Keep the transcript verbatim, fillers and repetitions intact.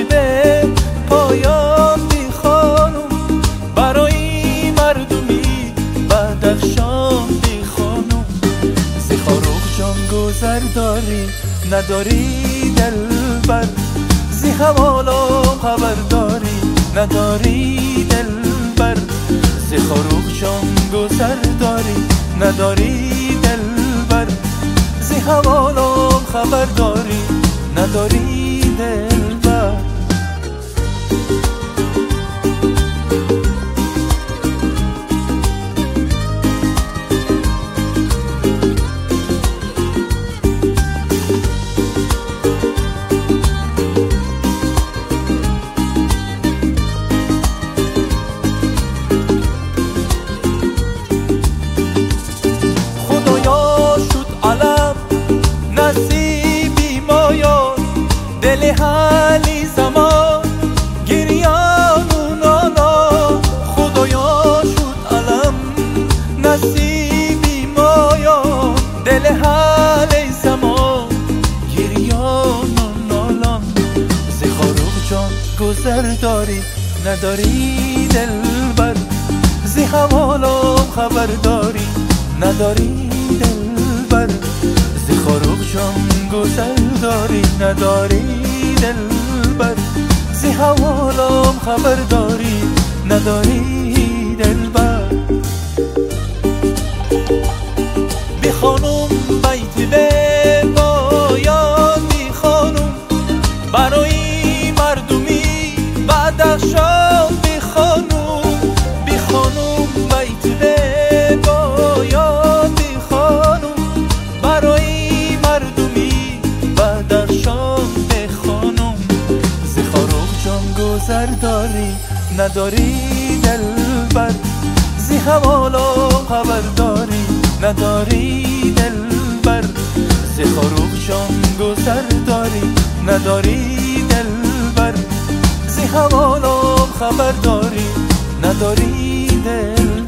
بیتی به پایان بی خانم، برای مردمی بدخشان بی خانم. زی خاروق جان گذر داری نداری دلبر، زی حوالم خبر داری نداری دلبر. زی خاروق جان گذر داری نداری دلبر، زی حوالم خبر داری نداری دلبر. دل حالی زمان گریان و نالا، خدایا شد علم نصیبی مایان. دل حالی زمان گریان و نالان، زی خاروق جان گذر داری نداری دلبر، زی حوالم خبر داری نداری دلبر. زی خاروق جان گذر داری نداری دلبر، زی حوالم خبر داری نداری دلبر. بی خانم بیتی به پایان بی خانم، برای مردمی بدخشان بی خانم. بی خانم بیتی به پایان بی خانم، برای مردمی بدخشان بی خانم. زی خاروق جان گذر داری نداری دلبر، زی حوالم خبر داری نداری دلبر. زی خاروق جان گذر داری نداری دلبر، زی حوالم خبر داری نداری دلبر.